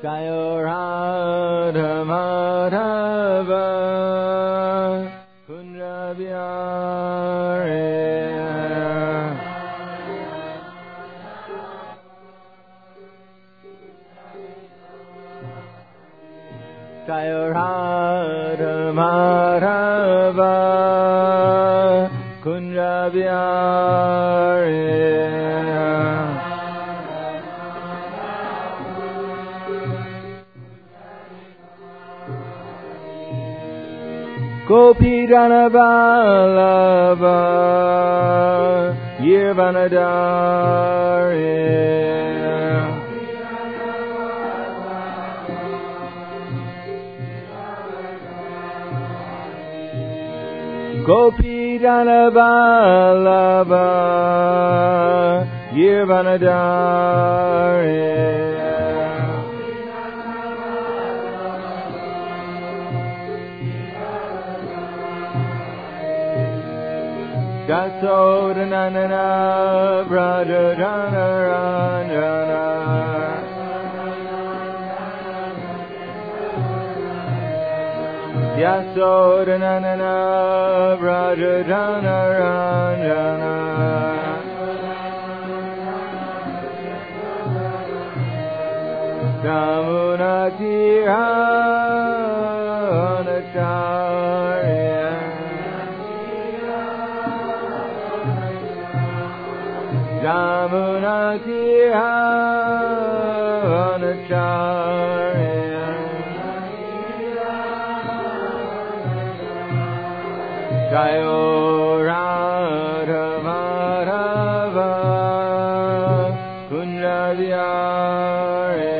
Jaya Radha Madhava Kunja Bihari Jaya Radha Madhava Kunja Bihari Gopi Jana Vallabha Yirvanadari Gopi Jana Vallabha Yirvanadari Yasodanandana Vrajajana Ranjana Yasodanandana Vrajajana Ranjana Yamunatira Anacharya Yamunatira Anacharya Jaya Radha Madhava Kunja Bihari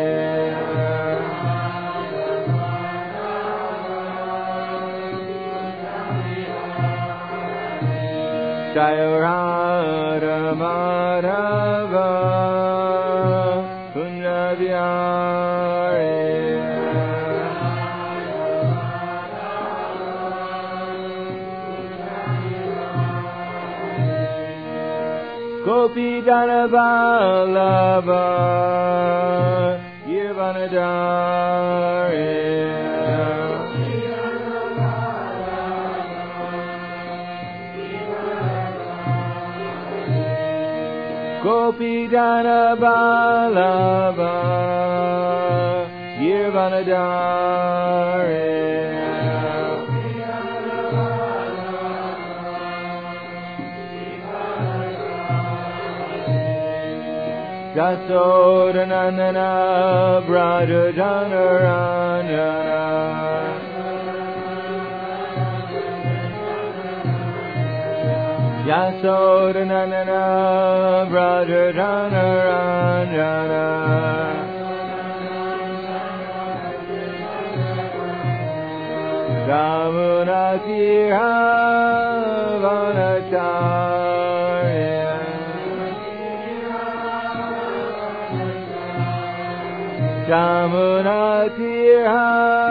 Jaya Radha Madhava Kunja Bihari Gopi Jana Vallabha Yirvanadari Gopi Jana Vallabha Yirvanadari Yasodanandana Vrajajana Ranjana Yasodanandana Vrajajana Ranjana Yamunatira Vanacharya Yamunatira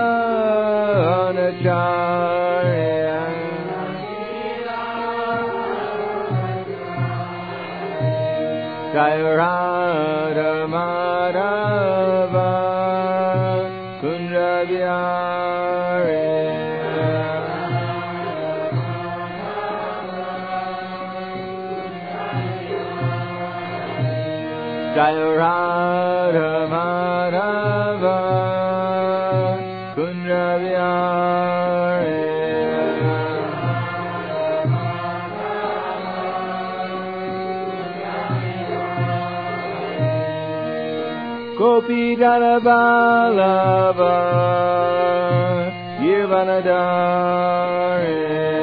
Anacharya Jaya Radha Madhava Kunja Bihari Jaya Radha Madhava Kunja Bihari Gopi Jana Vallabha Yirvanadari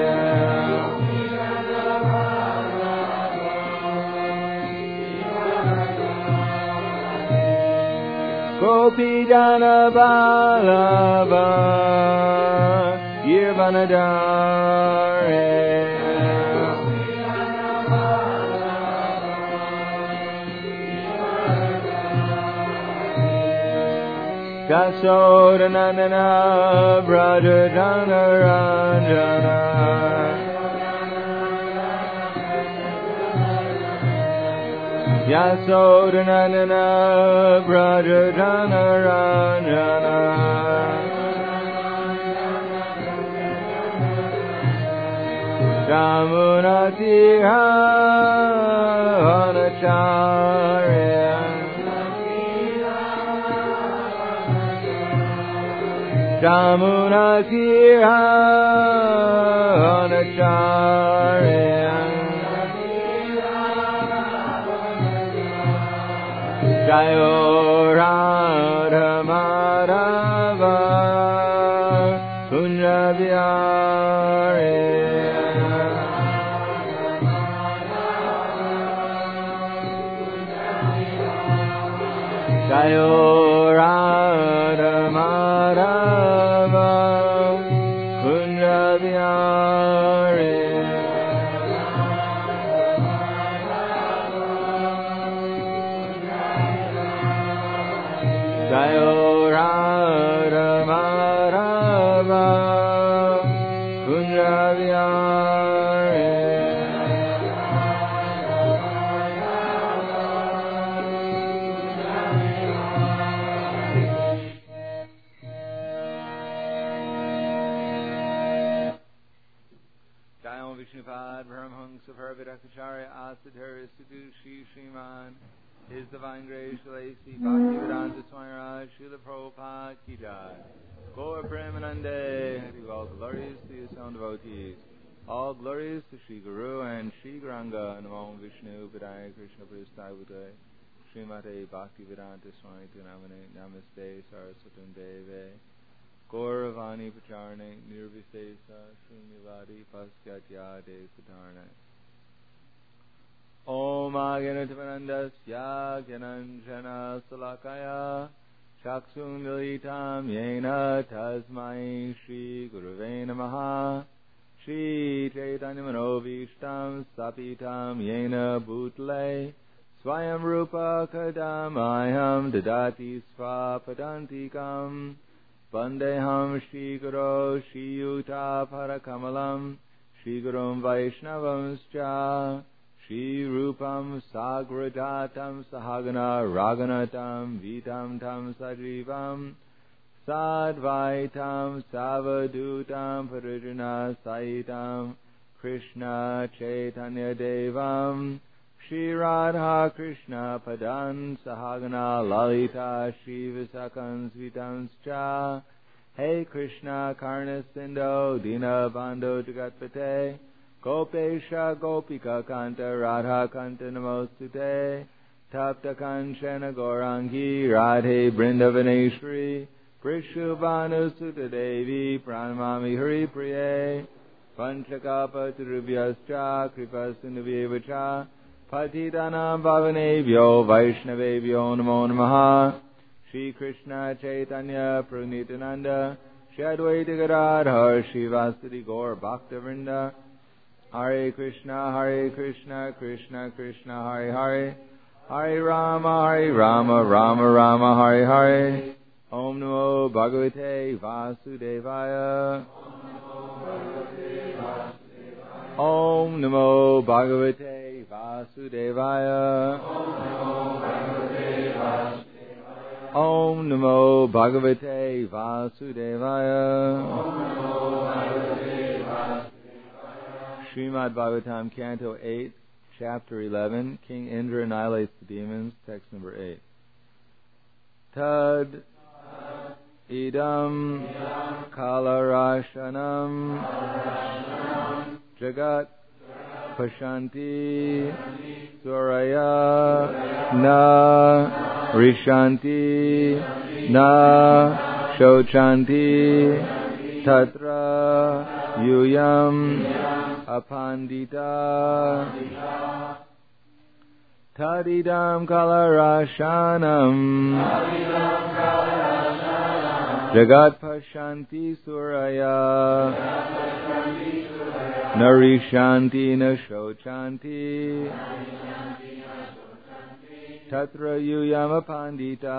Gopi Jana Vallabha Yirvanadari Yasodanandana Vrajajana Ranjana Yasodhanandana Brajadhana Ranjana Jamunatiha Anacharya Jamunatiha Anacharya Jayo Radha Madhava Kunjabhyare Jayo Radha Madhava Kunjabhyare Jayo Radha Madhava Kunjabhyare Jayo Vishnupad Paramahamsa Paravatakacharya Asadhara Sidhu Shri Sriman His Divine Grace Shalasi Bhaktivedanta Swami Raj Srila Prabhupada Ki Jai Gaur Premanande all glories to His own devotees, all glories to Shri Guru and Shri Gauranga Namo Vishnu Padaya Krishna Prasthaya Bhutaya Srimate Bhaktivedanta Swami Tunamane Namaste Saraswatam Deve Gauravani Pacharne Nirvisesa Srimivadi Paskatyā Desatarne Om Agyanativanandasya Gyananjana Salakaya Chaksun Militam Yena Tasmai Shri Gurave Namaha Shri Chaitanya Manovishtam Sapitam Yena Bhutale Swayam Rupa Kadamayam Dadati Svapadantikam Vandeham Shri Guru Shri Yuta Parakamalam Shri Gurum Vaishnavamscha Shri Rupam Sagradatam Sahagana Raganatam Vitam Tam Sajivam Sadvaitam Savadutam Parijana Saitam Krishna Chaitanya Devam Shri Radha Krishna Padan Sahagana Lalita Shri Visakans Vitanscha Hey Krishna Karna Sindho Dina Bandho Jagatpate Gopesha Gopika Kanta Radha Kanta Namostute Tapta Kanchana Gaurangi Radhe Brindavaneshri Prishubhanu Sutta Devi Pranamami Hari Priye Panchakapa Turubhyascha Kripasinubhyevacha Patitanam Bhavanebhyo Vaishnavebhyo Namo Namaha Shri Krishna Chaitanya Pranitananda Shri Advaita Gadadhar Shivasati Gaur Bhaktavrinda Hare Krishna, Krishna Krishna, Hare Hare, Hare Rama, Rama Rama, Hare Hare. Om Namo Bhagavate Vasudevaya. Om Namo Bhagavate Vasudevaya. Om Namo Bhagavate Vasudevaya. Srimad Bhagavatam, Canto 8, Chapter 11, King Indra annihilates the demons, text number 8. Tad idam kalarashanam jagat pashanti suraya na rishanti na shochanti tatra yuyam apandita tadidam kalarashanam jagat pashanti suraya narishanti nashochanti tatra yuyam apandita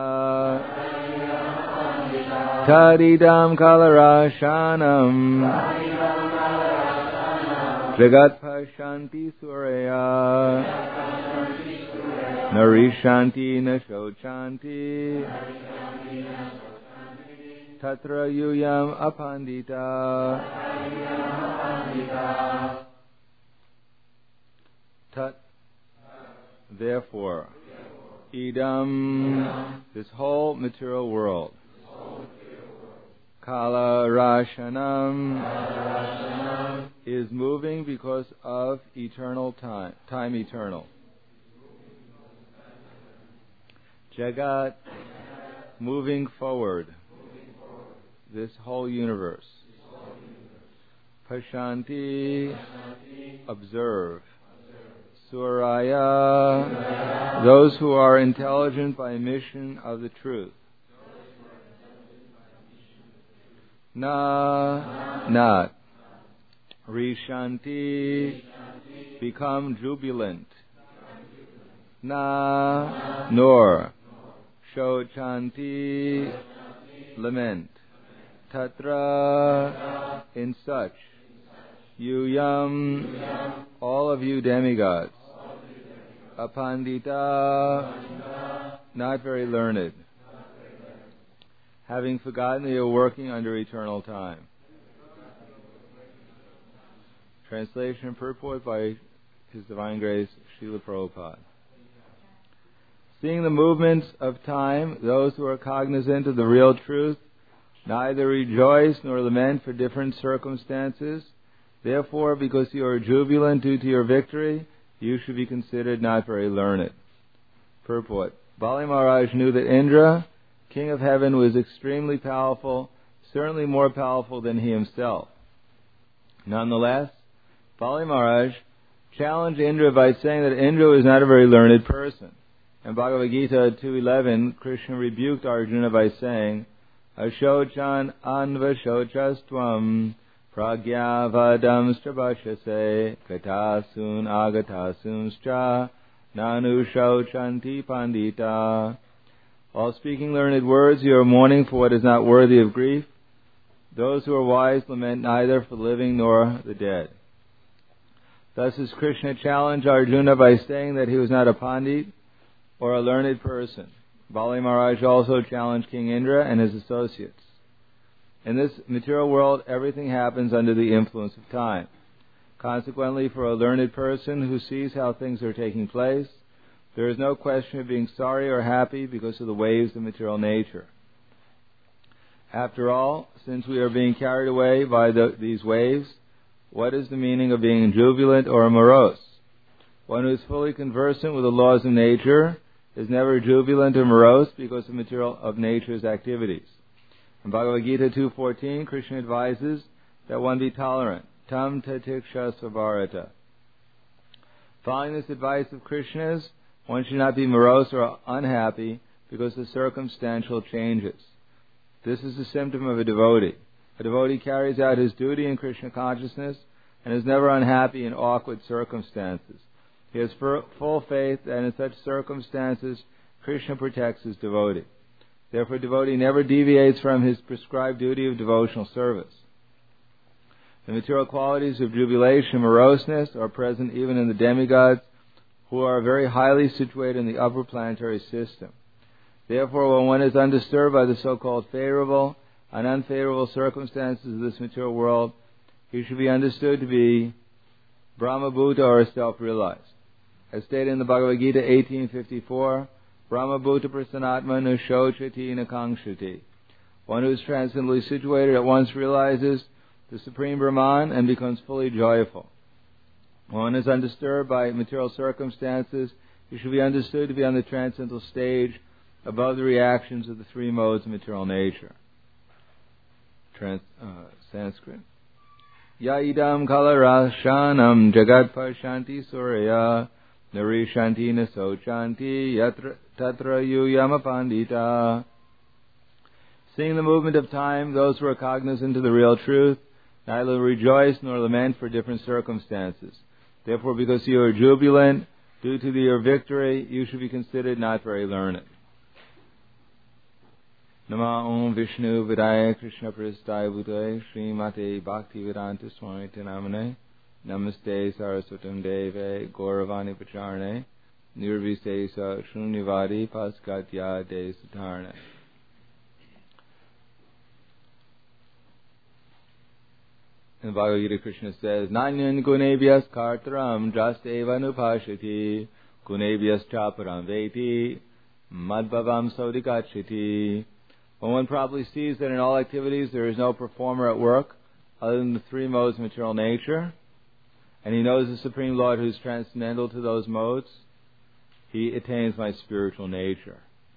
tadidam kalarashanam jagat pashanti suraya Narishanti na shochanti tatra yuyam apandita tat. Therefore, idam, this whole material world, kala rashanam, is moving because of eternal time eternal. Jagat, moving forward, this whole universe. Pashanti, observe. Suraya, those who are intelligent by mission of the truth. Na, not. Rishanti, become jubilant. Na, nor. Shochanti, lament. Tatra, in such. Yuyam, all of you demigods. Apandita, not very learned. Having forgotten that you are working under eternal time. Translation and purport by His Divine Grace, Srila Prabhupada. Seeing the movements of time, those who are cognizant of the real truth neither rejoice nor lament for different circumstances. Therefore, because you are jubilant due to your victory, you should be considered not very learned. Purport. Bali Maharaj knew that Indra, king of heaven, was extremely powerful, certainly more powerful than he himself. Nonetheless, Bali Maharaj challenged Indra by saying that Indra was not a very learned person. In Bhagavad Gita 2:11, Krishna rebuked Arjuna by saying, Ashochan anvashochastvam pragyavadamstra bhashase katasun agatasunscha nanu shochanti pandita. While speaking learned words, you are mourning for what is not worthy of grief. Those who are wise lament neither for the living nor the dead. Thus as Krishna challenged Arjuna by saying that he was not a pandit or a learned person, Bali Maharaj also challenged King Indra and his associates. In this material world, everything happens under the influence of time. Consequently, for a learned person who sees how things are taking place, there is no question of being sorry or happy because of the waves of material nature. After all, since we are being carried away by these waves, what is the meaning of being jubilant or morose? One who is fully conversant with the laws of nature is never jubilant or morose because of nature's activities. In Bhagavad Gita 2:14, Krishna advises that one be tolerant. Tam tatiksha svarata. Following this advice of Krishna's, one should not be morose or unhappy because of circumstantial changes. This is a symptom of a devotee. A devotee carries out his duty in Krishna consciousness and is never unhappy in awkward circumstances. He has full faith that in such circumstances, Krishna protects his devotee. Therefore, a devotee never deviates from his prescribed duty of devotional service. The material qualities of jubilation and moroseness are present even in the demigods, who are very highly situated in the upper planetary system. Therefore, when one is undisturbed by the so-called favorable and unfavorable circumstances of this material world, he should be understood to be Brahmabhuta or self-realized. As stated in the Bhagavad Gita 18:54, Brahmabhuta prasanatma nushochati nakangshati. One who is transcendently situated at once realizes the Supreme Brahman and becomes fully joyful. When one is undisturbed by material circumstances, he should be understood to be on the transcendental stage above the reactions of the three modes of material nature. Sanskrit. Ya idam kalarashanam jagat pashanti surya narishanti nasochanti tatra yuyama pandita. Seeing the movement of time, those who are cognizant of the real truth neither rejoice nor lament for different circumstances. Therefore, because you are jubilant due to your victory, you should be considered not very learned. Nama Om Vishnu Vidaya Krishna Prasthaya Bhutaya Srimate Bhaktivedanta Swami Namane Namaste Saraswatam Deve Gauravani Pacharane nirvisesa shunyavadi paskatya de satarna. In the Bhagavad Gita, Krishna says, Nanyan gunebhyas kartaram jaseva nupashati gunebhyas chaparam veti madbhavam sodikachiti. When one properly sees that in all activities there is no performer at work other than the three modes of material nature, and he knows the Supreme Lord who is transcendental to those modes, he attains my spiritual nature.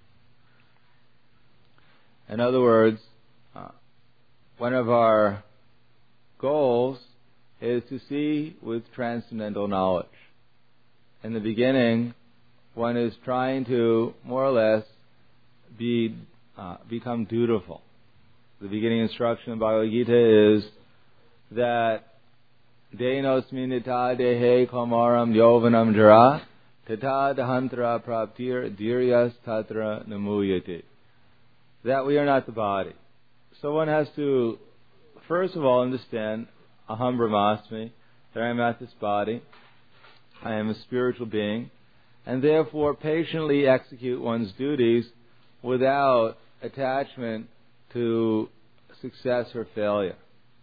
In other words, one of our goals is to see with transcendental knowledge. In the beginning, one is trying to more or less become dutiful. The beginning instruction of Bhagavad Gita is that Denosmi nita dehe kamaram yovanam jara tata dahantra praptir dhiryas tatra namuyati. That we are not the body. So one has to first of all understand aham brahmasmi, that I am not this body, I am a spiritual being, and therefore patiently execute one's duties without attachment to success or failure.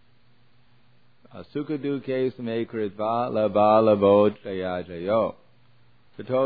Sukha dukkhe same kritva labha labho jaya jayo. Tato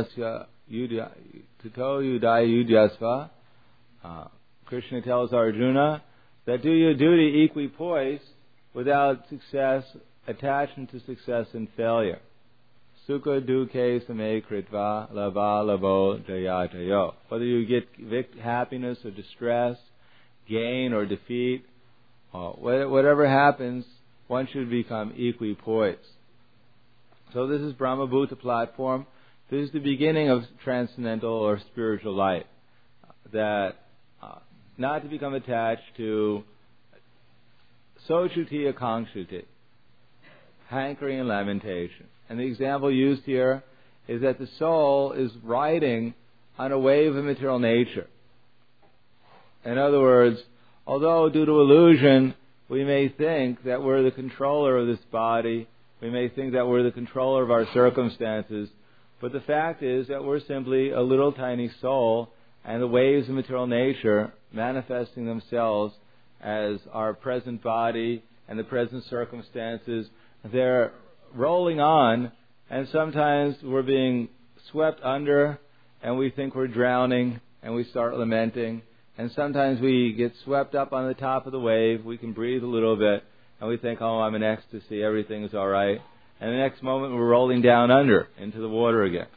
yudaya yudyasva. Krishna tells Arjuna that do your duty equipoise without success, attachment to success and failure. Sukha dukkhe same kritva labha labho jaya jayo. Whether you get happiness or distress, gain or defeat, whatever happens, one should become equipoised. So this is Brahma Bhuta platform. This is the beginning of transcendental or spiritual life. That not to become attached to sochuti akangshuti, hankering and lamentation. And the example used here is that the soul is riding on a wave of material nature. In other words, although due to illusion we may think that we're the controller of this body, we may think that we're the controller of our circumstances, but the fact is that we're simply a little tiny soul, and the waves of material nature manifesting themselves as our present body and the present circumstances, they're rolling on, and sometimes we're being swept under and we think we're drowning and we start lamenting. And sometimes we get swept up on the top of the wave, we can breathe a little bit, and we think, oh, I'm in ecstasy, everything is all right. And the next moment we're rolling down under into the water again.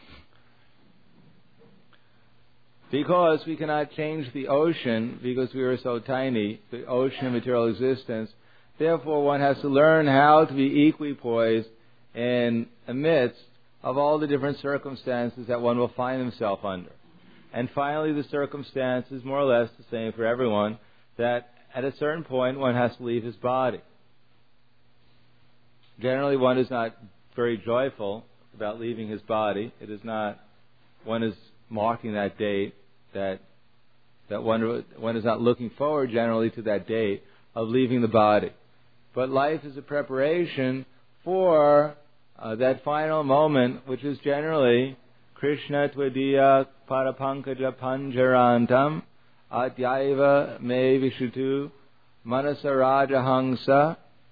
Because we cannot change the ocean, because we are so tiny, the ocean of material existence, therefore one has to learn how to be equipoised in amidst of all the different circumstances that one will find himself under. And finally, the circumstance is more or less the same for everyone, that at a certain point one has to leave his body. Generally, one is not very joyful about leaving his body. It is not, one is marking that date, that one is not looking forward generally to that date of leaving the body. But life is a preparation for that final moment, which is generally Krishna tvadiya parapankaja panjarantam adyaiva me vishutu manasaraja hangsa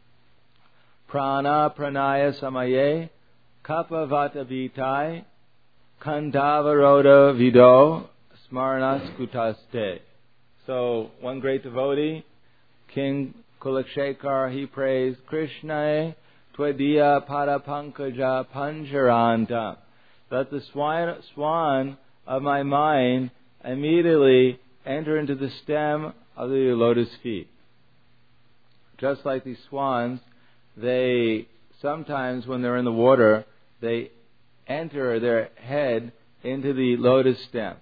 prana pranaya samaye kapavata vitai kandavaroda vido smarnas kutaste. So one great devotee, King Kulakshekar, he prays Krishna tvadiya parapankaja panjarantam. Let the swan of my mind immediately enter into the stem of the lotus feet. Just like these swans, they sometimes, when they're in the water, they enter their head into the lotus stem.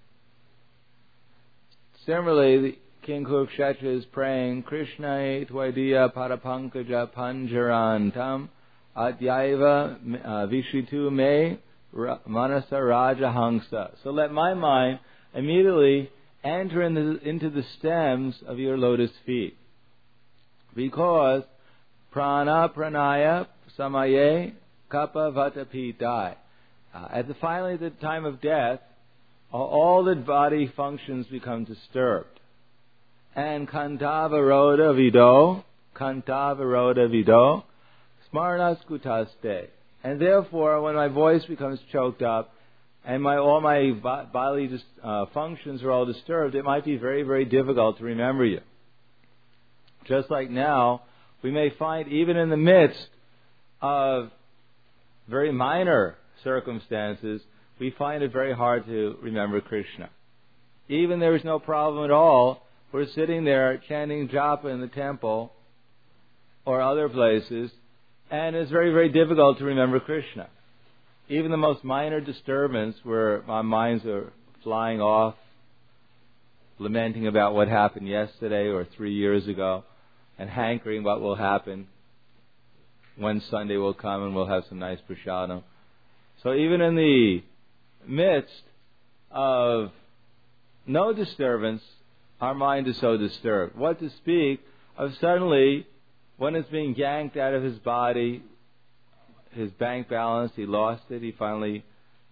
Similarly, King Kurukshetra is praying, Krishna tvadiya parapankaja panjarantam adyaiva vishitu me manasa raja hangsa. So let my mind immediately enter into the stems of your lotus feet. Because prana pranaya samaye kappa vata pitai. Finally, at the time of death, all the body functions become disturbed. And kantavaroda vido, smaranaskutaste. And therefore, when my voice becomes choked up, and all my bodily functions are all disturbed, it might be very, very difficult to remember you. Just like now, we may find even in the midst of very minor circumstances, we find it very hard to remember Krishna. Even there is no problem at all, we're sitting there chanting japa in the temple or other places, and it's very, very difficult to remember Krishna. Even the most minor disturbance where our minds are flying off, lamenting about what happened yesterday or 3 years ago, and hankering what will happen when Sunday will come and we'll have some nice prasadam. So even in the midst of no disturbance, our mind is so disturbed. What to speak of suddenly, when it's being yanked out of his body, his bank balance, he lost it. He finally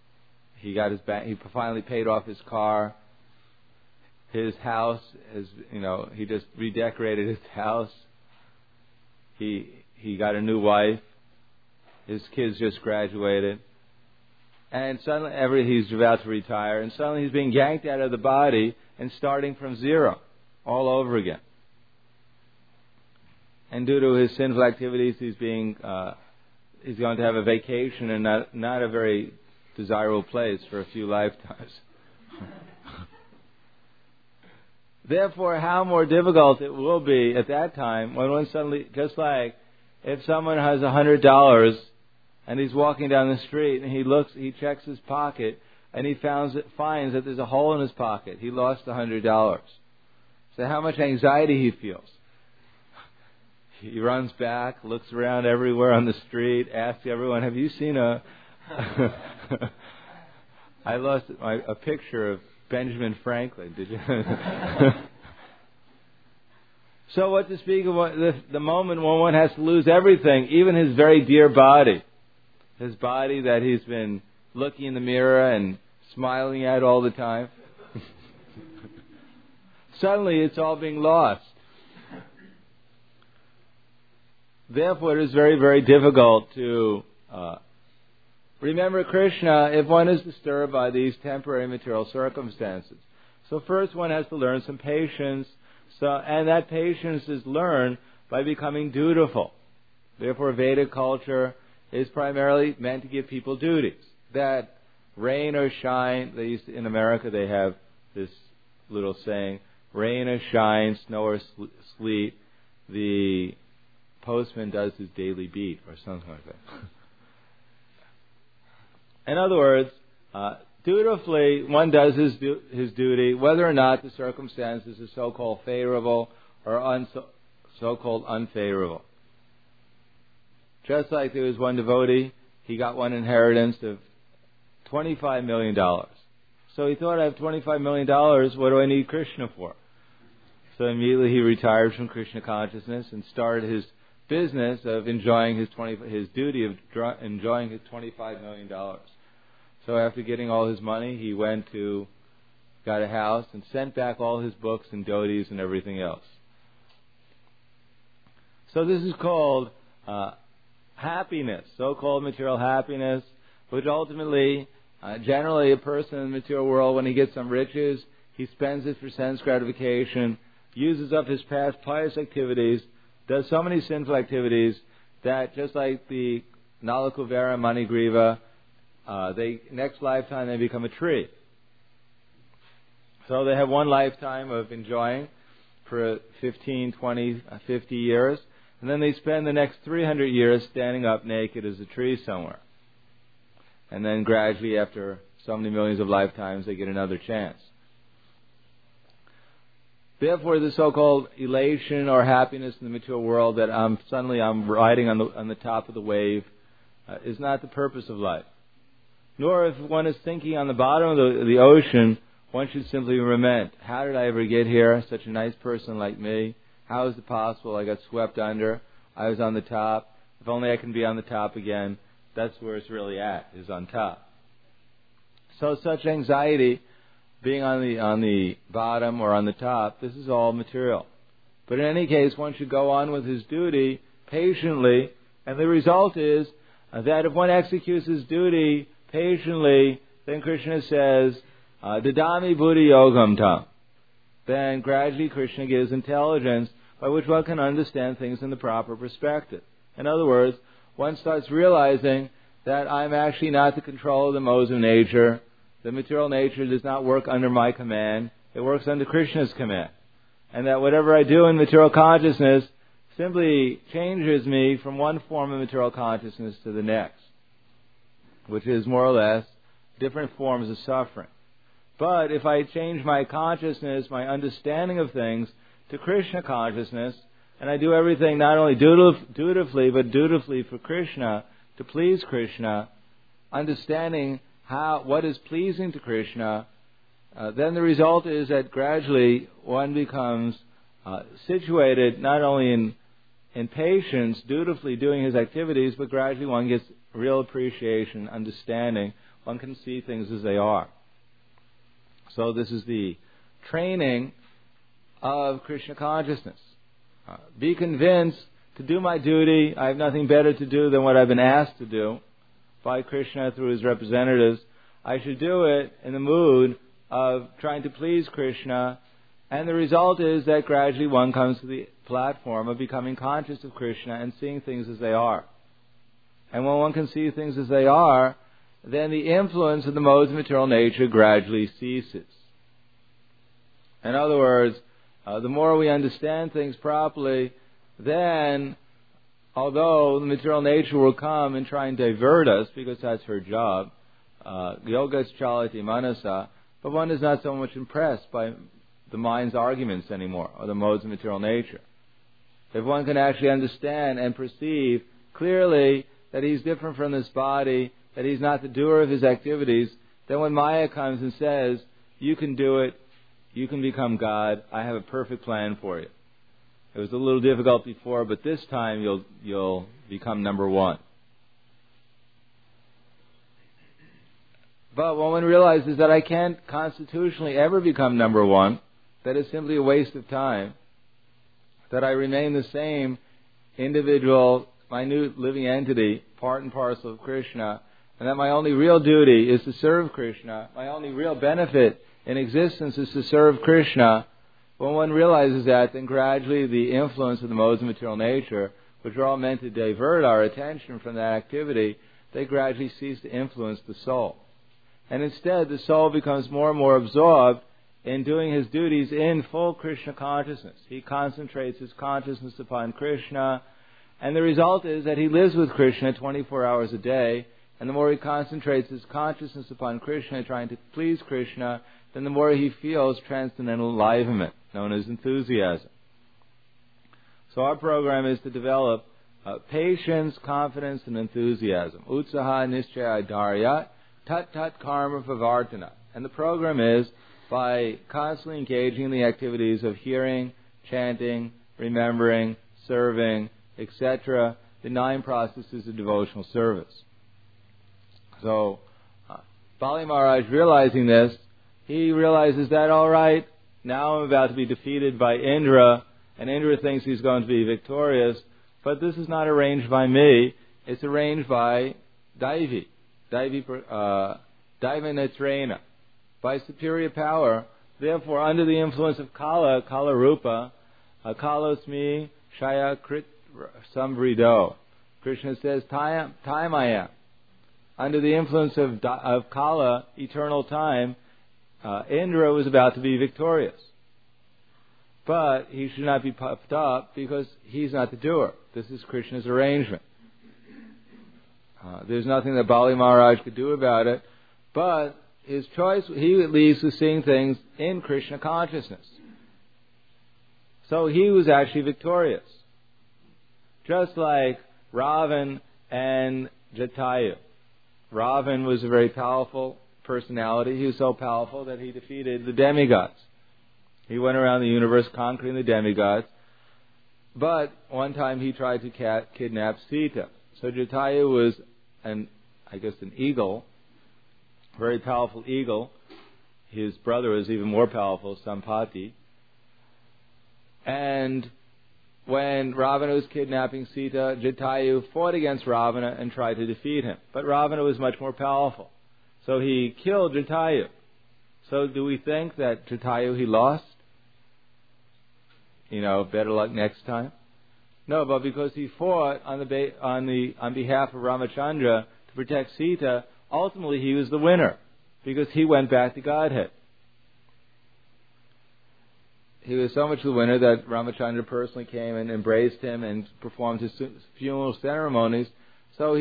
paid off his car. His house he just redecorated his house. He got a new wife. His kids just graduated. And suddenly he's about to retire, and suddenly he's being yanked out of the body and starting from zero all over again. And due to his sinful activities, he's going to have a vacation in not a very desirable place for a few lifetimes. Therefore, how more difficult it will be at that time when one suddenly, just like if someone has $100 and he's walking down the street and he checks his pocket and he finds that there's a hole in his pocket. He lost $100. So how much anxiety he feels. He runs back, looks around everywhere on the street, asks everyone, have you seen I lost a picture of Benjamin Franklin, did you? So what to speak of the moment when one has to lose everything, even his very dear body. His body that he's been looking in the mirror and smiling at all the time. Suddenly it's all being lost. Therefore it is very, very difficult to remember Krishna if one is disturbed by these temporary material circumstances. So first one has to learn some patience, and that patience is learned by becoming dutiful. Therefore Vedic culture is primarily meant to give people duties. That rain or shine, in America they have this little saying, rain or shine, snow or sleet, the postman does his daily beat, or something like that. In other words, dutifully one does his duty, whether or not the circumstances are so-called favorable or so-called unfavorable. Just like there was one devotee, he got one inheritance of $25 million. So he thought, I have $25 million, what do I need Krishna for? So immediately he retired from Krishna consciousness and started his business of enjoying his duty of enjoying his $25 million. So after getting all his money, he got a house and sent back all his books and dhotis and everything else. So this is called happiness, so-called material happiness, which ultimately, generally a person in the material world, when he gets some riches, he spends it for sense gratification, uses up his past pious activities, does so many sinful activities that just like the Nalakuvera, Manigriva, next lifetime they become a tree. So they have one lifetime of enjoying for 15, 20, 50 years, and then they spend the next 300 years standing up naked as a tree somewhere. And then gradually, after so many millions of lifetimes, they get another chance. Therefore, the so-called elation or happiness in the material world that I'm riding on the top of the wave is not the purpose of life. Nor if one is thinking on the bottom of the ocean, one should simply lament, how did I ever get here? Such a nice person like me. How is it possible I got swept under? I was on the top. If only I can be on the top again. That's where it's really at, is on top. So such anxiety, being on the bottom or on the top, this is all material. But in any case, one should go on with his duty patiently, and the result is that if one executes his duty patiently, then Krishna says, Dadami Buddhi Yogam Tam. Then gradually Krishna gives intelligence by which one can understand things in the proper perspective. In other words, one starts realizing that I'm actually not the control of the modes of nature. The material nature does not work under my command. It works under Krishna's command. And that whatever I do in material consciousness simply changes me from one form of material consciousness to the next, which is more or less different forms of suffering. But if I change my consciousness, my understanding of things, to Krishna consciousness, and I do everything not only dutifully, but dutifully for Krishna, to please Krishna, understanding what is pleasing to Krishna, then the result is that gradually one becomes situated not only in patience, dutifully doing his activities, but gradually one gets real appreciation, understanding. One can see things as they are. So this is the training of Krishna consciousness. Be convinced to do my duty. I have nothing better to do than what I've been asked to do by Krishna through his representatives. I should do it in the mood of trying to please Krishna, and the result is that gradually one comes to the platform of becoming conscious of Krishna and seeing things as they are. And when one can see things as they are, then the influence of the modes of material nature gradually ceases. In other words, the more we understand things properly, then, although the material nature will come and try and divert us, because that's her job, yogas chalati manasa, but one is not so much impressed by the mind's arguments anymore, or the modes of material nature. If one can actually understand and perceive clearly that he's different from this body, that he's not the doer of his activities, then when Maya comes and says, you can do it, you can become God, I have a perfect plan for you. It was a little difficult before, but this time you'll become number one. But when one realizes that I can't constitutionally ever become number one, that is simply a waste of time, that I remain the same individual, minute living entity, part and parcel of Krishna, and that my only real duty is to serve Krishna, my only real benefit in existence is to serve Krishna. When one realizes that, then gradually the influence of the modes of material nature, which are all meant to divert our attention from that activity, they gradually cease to influence the soul. And instead, the soul becomes more and more absorbed in doing his duties in full Krishna consciousness. He concentrates his consciousness upon Krishna, and the result is that he lives with Krishna 24 hours a day, and the more he concentrates his consciousness upon Krishna, trying to please Krishna, then the more he feels transcendental enlivenment, known as enthusiasm. So our program is to develop patience, confidence, and enthusiasm. Utsaha nischaya dharya, tat tat karma pavartana. And the program is by constantly engaging in the activities of hearing, chanting, remembering, serving, etc., the 9 processes of devotional service. So, Bali Maharaj, realizing this, he realizes that, all right, now I'm about to be defeated by Indra, and Indra thinks he's going to be victorious, but this is not arranged by me, it's arranged by Daivi Netrena, by superior power. Therefore, under the influence of Kala Rupa, Kalosmi Shaya Krit Samvrido. Krishna says, time I am. Under the influence of Kala, eternal time, Indra was about to be victorious. But he should not be puffed up because he's not the doer. This is Krishna's arrangement. There's nothing that Bali Maharaj could do about it. But his choice, he at least was seeing things in Krishna consciousness. So he was actually victorious. Just like Ravan and Jatayu. Ravan was a very powerful personality. He was so powerful that he defeated the demigods. He went around the universe conquering the demigods. But one time he tried to kidnap Sita. So Jatayu was an eagle. very powerful eagle. His brother was even more powerful, Sampati. And when Ravana was kidnapping Sita, Jatayu fought against Ravana and tried to defeat him. But Ravana was much more powerful. So he killed Jatayu. So do we think that Jatayu he lost? Better luck next time? No, but because he fought on behalf of Ramachandra to protect Sita, ultimately he was the winner, because he went back to Godhead. He was so much the winner that Ramachandra personally came and embraced him and performed his funeral ceremonies. So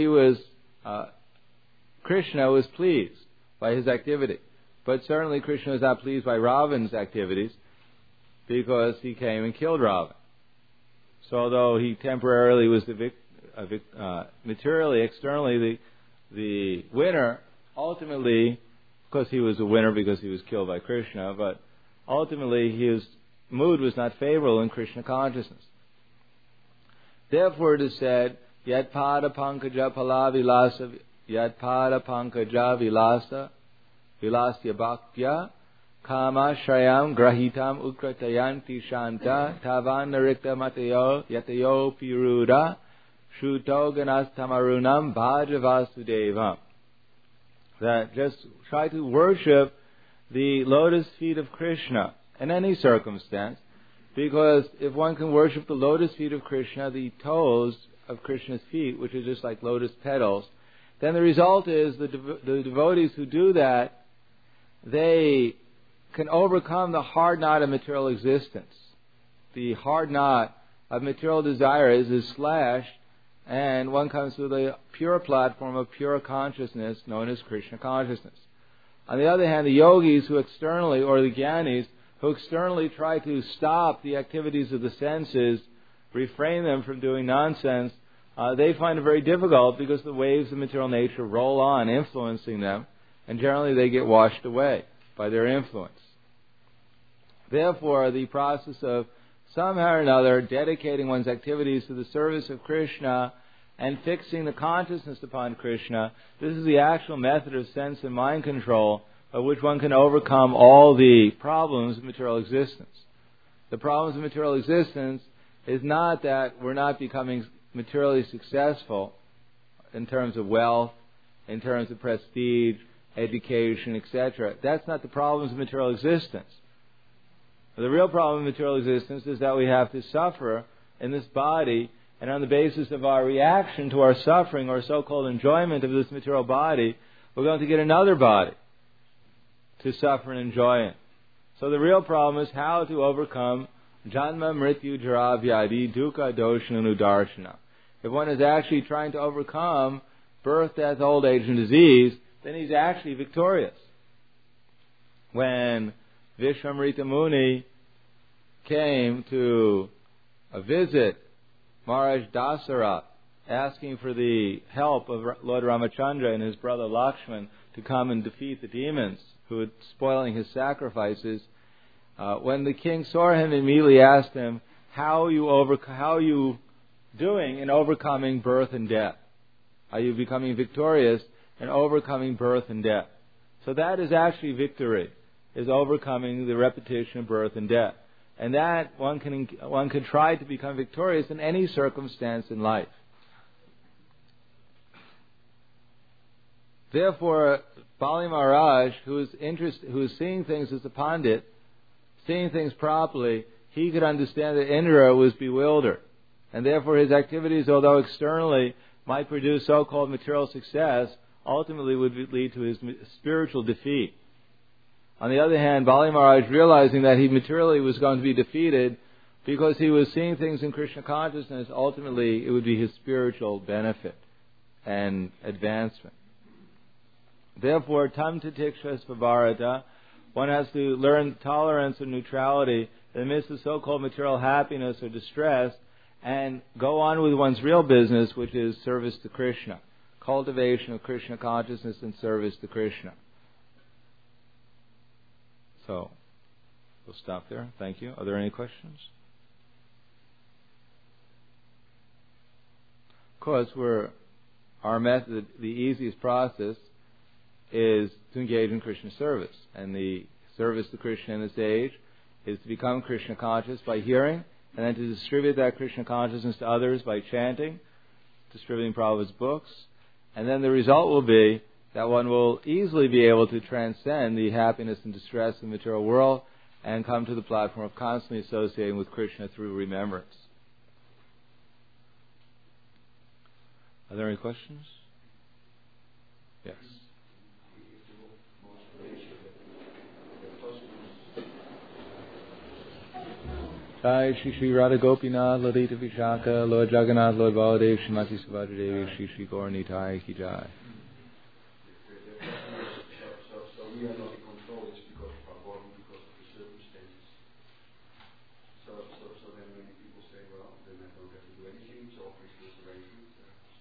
Krishna was pleased by his activity. But certainly Krishna was not pleased by Ravana's activities, because he came and killed Ravana. So although he temporarily was materially, externally the winner, ultimately, because he was a winner because he was killed by Krishna, but ultimately his mood was not favorable in Krishna consciousness. Therefore it is said, Yat pada pankaja pala vilasa, Yat pada pankaja vilasa, vilasya bhaktya, Kama shrayam grahitam ukratayanti shanta, Tavan narikta matayo yatayo piruda, Shruto ganas tamarunam bhajavasudevam. That just try to worship the lotus feet of Krishna in any circumstance, because if one can worship the lotus feet of Krishna, the toes of Krishna's feet, which are just like lotus petals, then the result is the devotees who do that, they can overcome the hard knot of material existence. The hard knot of material desire is slashed, and one comes to the pure platform of pure consciousness known as Krishna consciousness. On the other hand, the yogis who externally, or the jnanis, who externally try to stop the activities of the senses, refrain them from doing nonsense, they find it very difficult, because the waves of material nature roll on, influencing them, and generally they get washed away by their influence. Therefore, the process of somehow or another dedicating one's activities to the service of Krishna and fixing the consciousness upon Krishna, this is the actual method of sense and mind control by which one can overcome all the problems of material existence. The problems of material existence is not that we're not becoming materially successful in terms of wealth, in terms of prestige, education, etc. That's not the problems of material existence. The real problem of material existence is that we have to suffer in this body, and on the basis of our reaction to our suffering or so-called enjoyment of this material body, we're going to get another body to suffer and enjoy it. So the real problem is how to overcome Janma, Mrityu, Jara, Vyadi, Dukkha, Doshana, Nudarshana. If one is actually trying to overcome birth, death, old age, and disease, then he's actually victorious. When Vishwamrita Muni came to visit Maharaj Dasarath, asking for the help of Lord Ramachandra and his brother Lakshman to come and defeat the demons who were spoiling his sacrifices, when the king saw him, immediately asked him, how are you doing in overcoming birth and death? Are you becoming victorious in overcoming birth and death? So that is actually victory, is overcoming the repetition of birth and death. And that one can try to become victorious in any circumstance in life. Therefore, Bali Maharaj, who is seeing things as a pandit, seeing things properly, he could understand that Indra was bewildered. And therefore his activities, although externally might produce so-called material success, ultimately would lead to his spiritual defeat. On the other hand, Bali Maharaj, realizing that he materially was going to be defeated, because he was seeing things in Krishna consciousness, ultimately it would be his spiritual benefit and advancement. Therefore, tam titikshas bharata, one has to learn tolerance and neutrality in the midst of so-called material happiness or distress, and go on with one's real business, which is service to Krishna, cultivation of Krishna consciousness and service to Krishna. So, we'll stop there. Thank you. Are there any questions? Of course, our method, the easiest process, is to engage in Krishna service. And the service to Krishna in this age is to become Krishna conscious by hearing, and then to distribute that Krishna consciousness to others by chanting, distributing Prabhupada's books. And then the result will be that one will easily be able to transcend the happiness and distress in the material world and come to the platform of constantly associating with Krishna through remembrance. Are there any questions? Yes. Jai Shri Shri Radha Gopinath, Lalita Vishaka, Lord Jagannath, Lord Baladev, Srimati Subhadra Devi, Shri Shri Gaur Nitai Ki Jai. So we are not in control, it's because of our body, because of the circumstances. So then many people say, well, then I don't have to do anything, it's all Krishna's arrangement.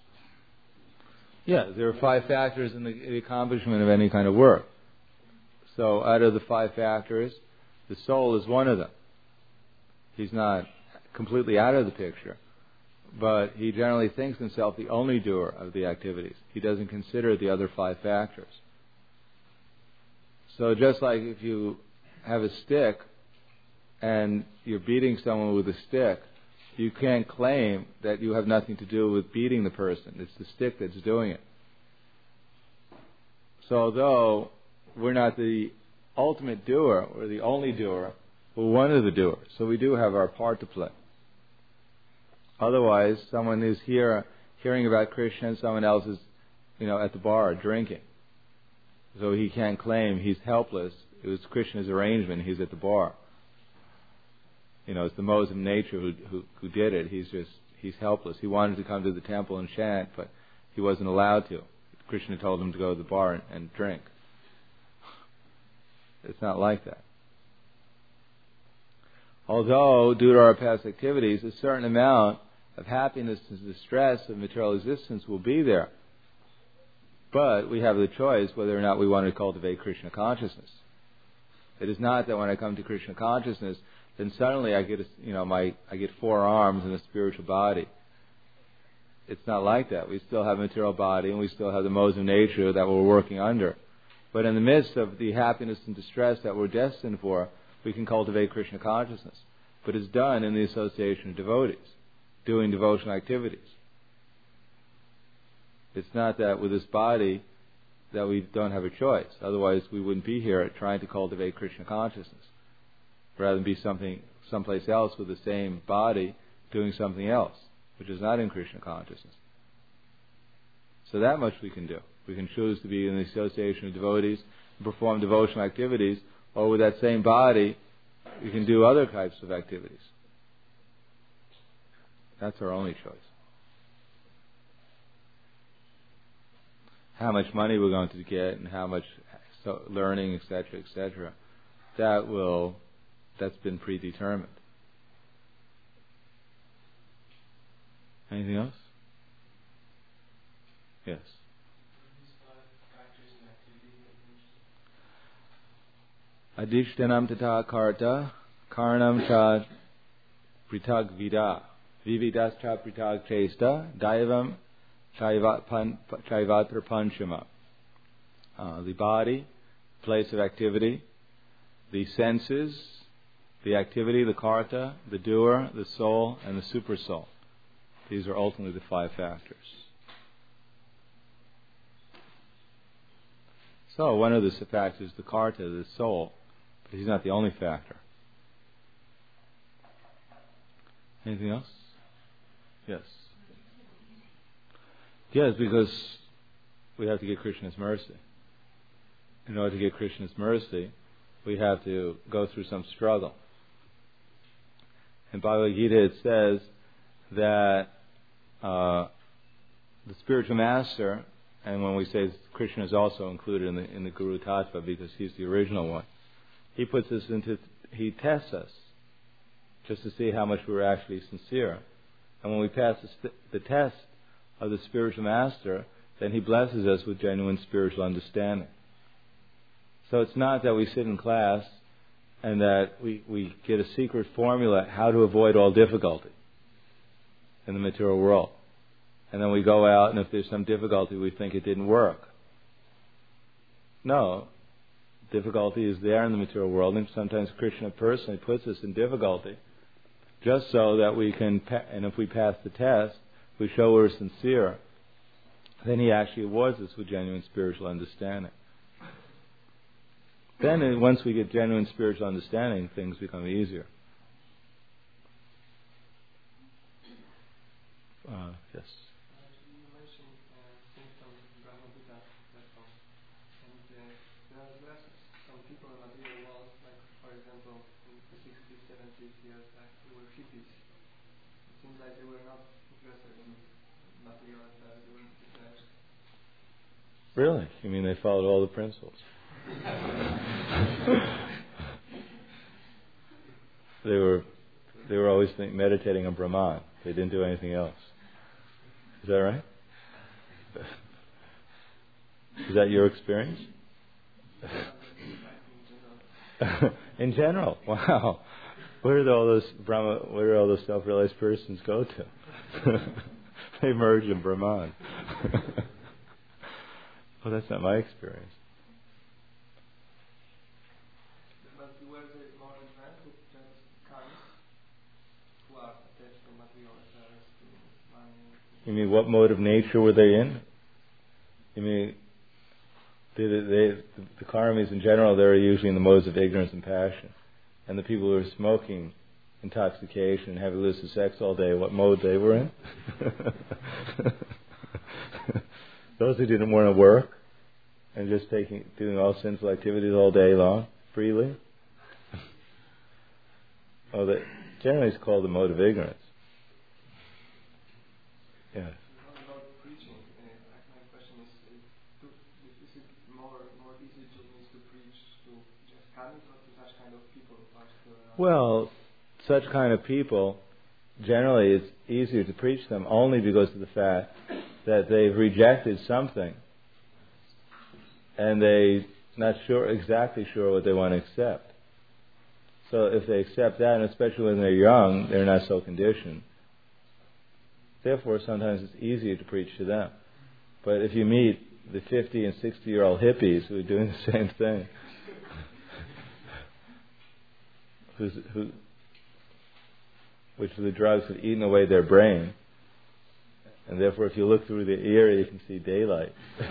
Yeah, there are 5 factors in the accomplishment of any kind of work. So out of the 5 factors, the soul is one of them. He's not completely out of the picture, but he generally thinks himself the only doer of the activities. He doesn't consider the other 5 factors. So just like if you have a stick and you're beating someone with a stick, you can't claim that you have nothing to do with beating the person. It's the stick that's doing it. So although we're not the ultimate doer or the only doer, we're one of the doers. So we do have our part to play. Otherwise, someone is here hearing about Krishna and someone else is, at the bar drinking. So he can't claim he's helpless. It was Krishna's arrangement. He's at the bar. It's the modes of nature who did it. He's helpless. He wanted to come to the temple and chant, but he wasn't allowed to. Krishna told him to go to the bar and drink. It's not like that. Although, due to our past activities, a certain amount of happiness and distress of material existence will be there. But we have the choice whether or not we want to cultivate Krishna consciousness. It is not that when I come to Krishna consciousness, then suddenly I get, I get 4 arms and a spiritual body. It's not like that. We still have a material body and we still have the modes of nature that we're working under. But in the midst of the happiness and distress that we're destined for, we can cultivate Krishna consciousness. But it's done in the association of devotees, doing devotional activities. It's not that with this body that we don't have a choice. Otherwise we wouldn't be here trying to cultivate Krishna consciousness. Rather than be someplace else with the same body doing something else, which is not in Krishna consciousness. So that much we can do. We can choose to be in the association of devotees and perform devotional activities, or with that same body, we can do other types of activities. That's our only choice. How much money we're going to get and how much learning, etc., that's been predetermined. Anything else? Yes. Adishtanam tata karta, karanam cha pritag vida, vividas cha pritag chesta, daivam chaivatra panchama. The body, place of activity, the senses, the activity, the karta, the doer, the soul, and the super soul. These are ultimately the 5 factors. So one of the factors is the karta, the soul, but he's not the only factor. Anything else? Yes. Yes, because we have to get Krishna's mercy. In order to get Krishna's mercy, we have to go through some struggle. In Bhagavad Gita it says that the spiritual master, and when we say Krishna is also included in the Guru Tattva because he's the original one, he tests us just to see how much we're actually sincere. And when we pass the test of the spiritual master, then he blesses us with genuine spiritual understanding. So it's not that we sit in class and that we get a secret formula how to avoid all difficulty in the material world. And then we go out, and if there's some difficulty, we think it didn't work. No. Difficulty is there in the material world, and sometimes Krishna personally puts us in difficulty just so that we can, and if we pass the test, we show we're sincere, then he actually awards us with genuine spiritual understanding. Then once we get genuine spiritual understanding, things become easier. Yes. You mentioned things from Brahma Buddha platform, and there are some people in material world, like for example in the 60s, 70s years back, they were hippies. It seems like they were not interested in material affairs, they were detached. Really? You mean they followed all the principles? They were always meditating on Brahman. They didn't do anything else. Is that right? Is that your experience? In general, wow. Where did all those self-realized persons go to? They merged in Brahman. Well, that's not my experience. But were they more advanced with just kinds who are attached to material affairs, to money? You mean what mode of nature were they in? You mean the karmis in general, they're usually in the modes of ignorance and passion. And the people who are smoking, intoxication, and have illicit sex all day, what mode they were in? Those who didn't want to work and just doing all sinful activities all day long, freely. Generally it's called the mode of ignorance. Yeah. About preaching, my question is it more easy to preach to just karmis or to such kind of people? Well, such kind of people, generally it's easier to preach them only because of the fact that they've rejected something and they're not exactly sure what they want to accept. So if they accept that, and especially when they're young, they're not so conditioned. Therefore, sometimes it's easier to preach to them. But if you meet the 50 and 60-year-old hippies who are doing the same thing, which the drugs have eaten away their brain, and therefore if you look through the ear you can see daylight.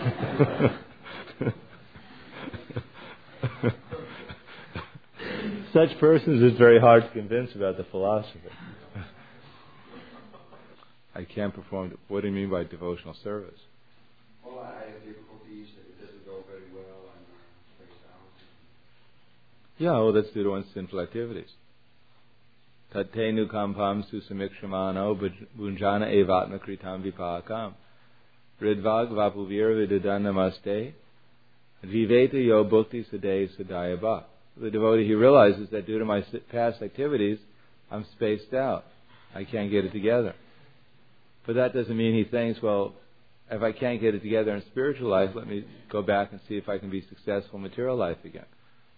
Such persons it's very hard to convince about the philosophy. I can't perform. What do you mean by devotional service? Well, I have difficulties. It doesn't go very well. I'm very down. Yeah, well, that's due to one's sinful activities. Tattenu kampam susamikshramano bunjana evatma kritam vipakam ridvag vapuvir vidadanamaste viveta yo bhukti sadaya sadayaba. The devotee, he realizes that due to my past activities, I'm spaced out. I can't get it together. But that doesn't mean he thinks, well, if I can't get it together in spiritual life, let me go back and see if I can be successful in material life again.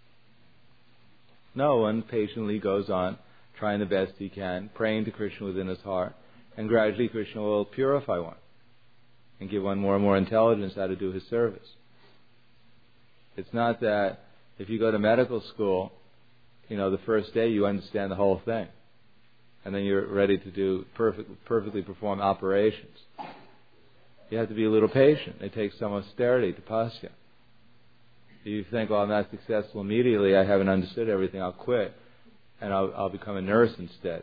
No, one patiently goes on, trying the best he can, praying to Krishna within his heart, and gradually Krishna will purify one and give one more and more intelligence how to do his service. It's not that if you go to medical school, the first day you understand the whole thing, and then you're ready to do perfectly perform operations. You have to be a little patient. It takes some austerity, tapasya. You think, well, I'm not successful immediately, I haven't understood everything, I'll quit, and I'll become a nurse instead.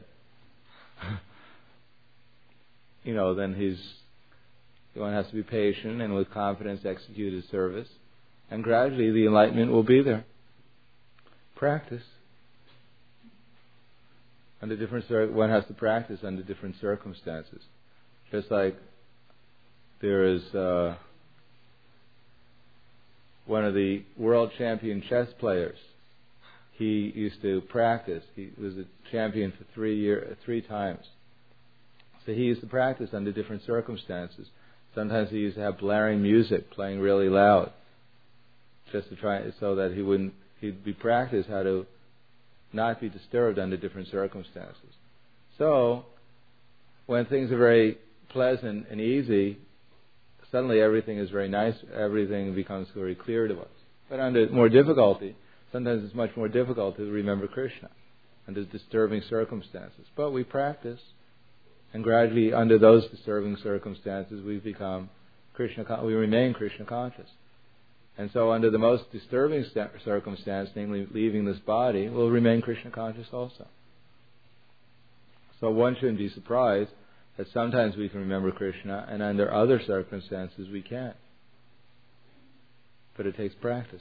Then one has to be patient and with confidence execute his service, and gradually the enlightenment will be there. Practice. One has to practice under different circumstances. Just like there is one of the world champion chess players. He used to practice. He was a champion for 3 times. So he used to practice under different circumstances. Sometimes he used to have blaring music playing really loud, just to try so that he'd be practiced how to not be disturbed under different circumstances. So when things are very pleasant and easy, suddenly everything is very nice. Everything becomes very clear to us. But under more difficulty, sometimes it's much more difficult to remember Krishna under disturbing circumstances. But we practice, and gradually under those disturbing circumstances we become we remain Krishna conscious. And so under the most disturbing circumstance, namely leaving this body, we'll remain Krishna conscious also. So one shouldn't be surprised that sometimes we can remember Krishna and under other circumstances we can't. But it takes practice.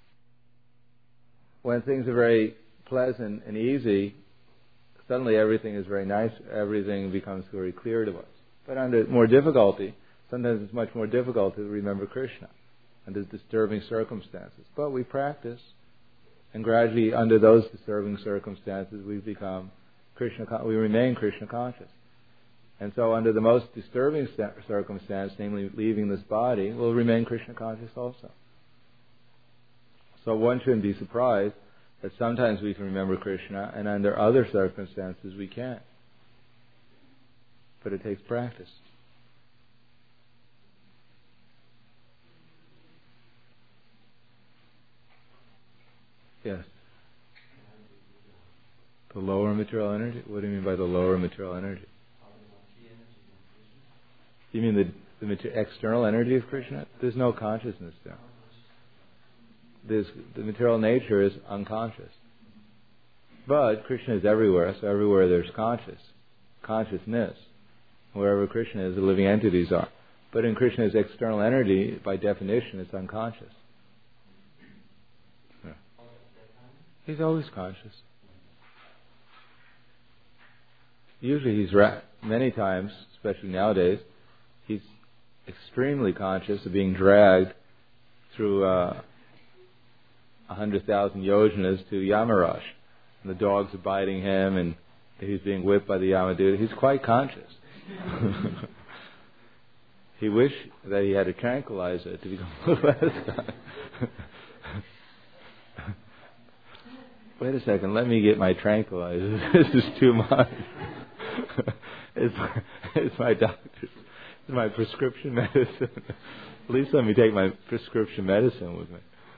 When things are very pleasant and easy, suddenly everything is very nice, everything becomes very clear to us. But under more difficulty, sometimes it's much more difficult to remember Krishna under disturbing circumstances. But we practice, and gradually under those disturbing circumstances we remain Krishna conscious. And so under the most disturbing circumstance, namely leaving this body, we'll remain Krishna conscious also. So one shouldn't be surprised that sometimes we can remember Krishna and under other circumstances we can't. But it takes practice. Yes. The lower material energy? What do you mean by the lower material energy? You mean the external energy of Krishna? There's no consciousness there. The material nature is unconscious. But Krishna is everywhere, so everywhere there's consciousness. Wherever Krishna is, the living entities are. But in Krishna's external energy, by definition, it's unconscious. Yeah. He's always conscious. Usually many times, especially nowadays, he's extremely conscious of being dragged through 100,000 yojanas to Yamaraj. And the dogs are biting him and he's being whipped by the Yamaduta. He's quite conscious. He wished that he had a tranquilizer to become a little less. Wait a second, let me get my tranquilizer. This is too much. It's my doctor's. It's my prescription medicine. At least let me take my prescription medicine with me.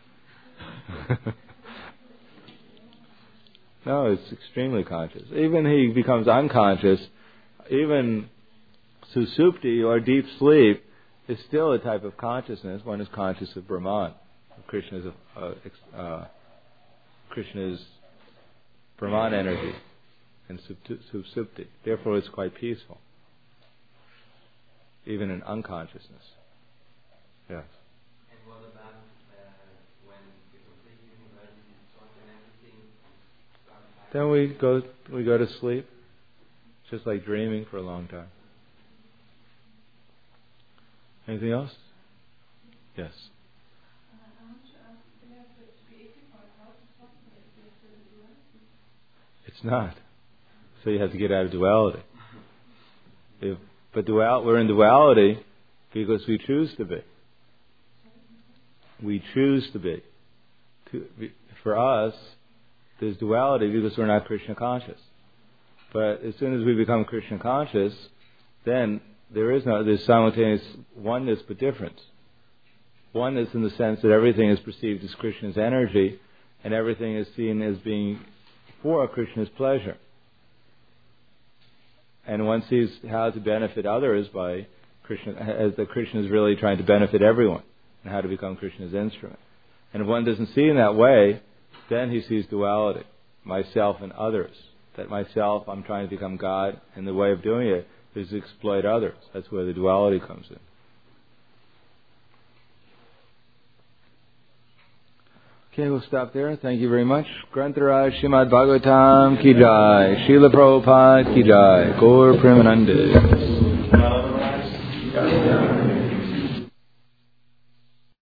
No, it's extremely conscious. Even he becomes unconscious. Even susupti or deep sleep is still a type of consciousness. One is conscious of Brahman. Krishna's Brahman energy and susupti. Therefore, it's quite peaceful, even in unconsciousness. Yes. And what about when you complete university and everything? Then we go to sleep, just like dreaming for a long time. Anything else? Yes. It's not. So you have to get out of duality. We're in duality because we choose to be. We choose to be. For us, there's duality because we're not Krishna conscious. But as soon as we become Krishna conscious, then there's simultaneous oneness but difference. Oneness in the sense that everything is perceived as Krishna's energy and everything is seen as being for Krishna's pleasure. And one sees how to benefit others by Krishna, as that Krishna is really trying to benefit everyone and how to become Krishna's instrument. And if one doesn't see in that way, then he sees duality, myself and others. That myself, I'm trying to become God, and the way of doing it is to exploit others. That's where the duality comes in. Okay, we'll stop there. Thank you very much. Grantaraj Srimad Bhagavatam Ki Jai. Srila Prabhupada Ki Jai. Gaur Premanande.